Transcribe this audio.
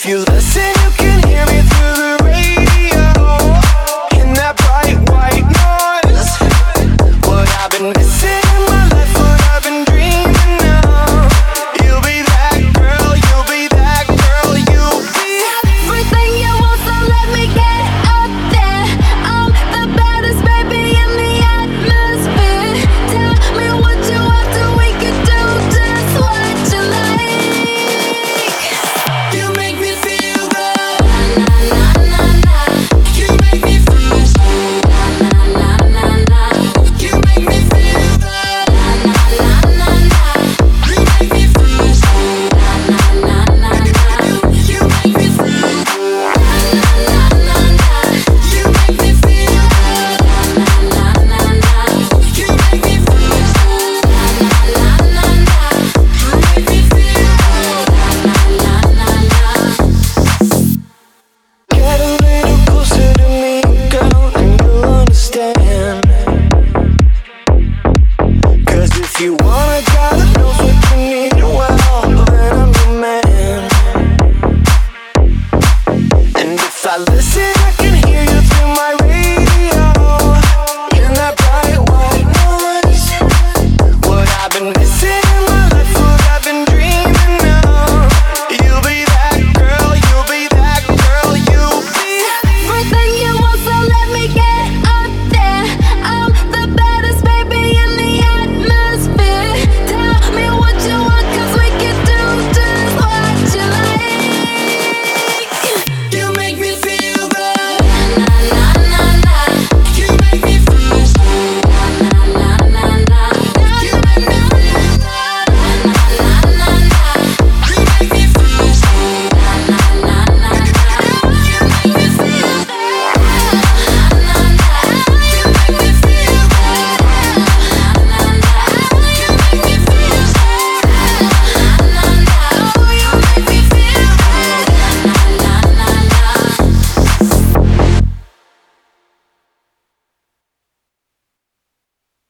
you listen, you can hear me through the radio. In that bright white noise. What I've been missing in my life, what I've been dreaming of. You'll be that girl, you'll be that girl, you'll be everything you want, so let me get up there. I'm the baddest baby in the atmosphere. Tell me what you want, so we can do just what you like. You make me feel good. Na na na na. You make me feel good. Na na na na. You make me feel good. Na na na na. You make me feel good. Na na na na. You make me feel good. Na na na na. You make me feel good. Na na na na. You make me feel good. Na na na na. You make me feel good. Na na na na. Get a little closer to me, girl, and you'll understand. 'Cause if you want a guy that knows what you need, well, then I'm your man. And if I listen